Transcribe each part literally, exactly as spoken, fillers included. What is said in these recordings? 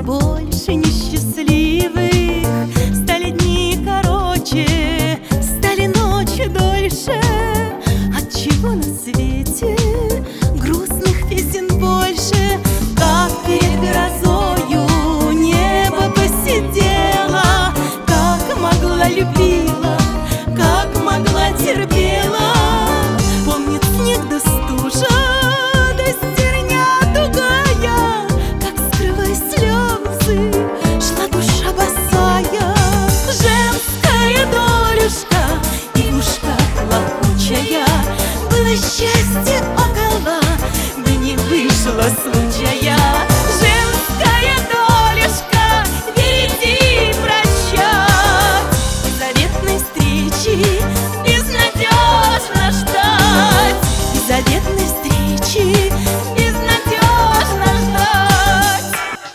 больше несчастливых. Стали дни короче, стали ночи дольше. Отчего на свете грустных песен больше? Как перед грозою небо посидело, как могла любила, как могла терпела. Помнит снег да стужа, да стерня тугая, как скрывая слезы шла душа босая. Женская долюшка, ивушка плакучая, было счастье около, да не вышло случая. Женская долюшка, впереди прощать, заветной встречи безнадежно ждать, заветной встречи безнадежно ждать.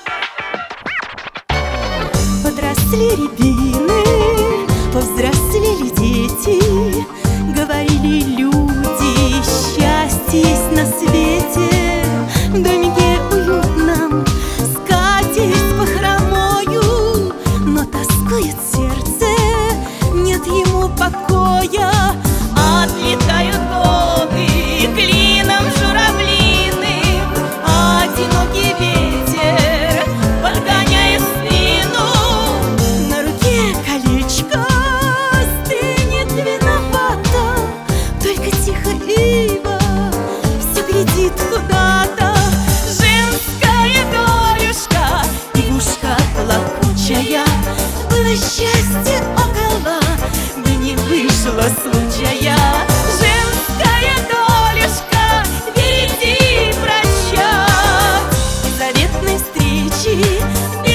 Подросли рябины, повзрослели дети, говорили люди, счастье есть на свете. В домике уютном скатерть бахромою, но тоскует сердце, нет ему покоя. Отлетают годы клином журавлиным, одинокий ветер подгоняет спину. На руке колечко стынет виновата, только тихо ива все глядит куда-то. Женская долюшка, ивушка плакучая, было счастье около, да не вышло случая. Женская долюшка, впереди прощать, заветной встречи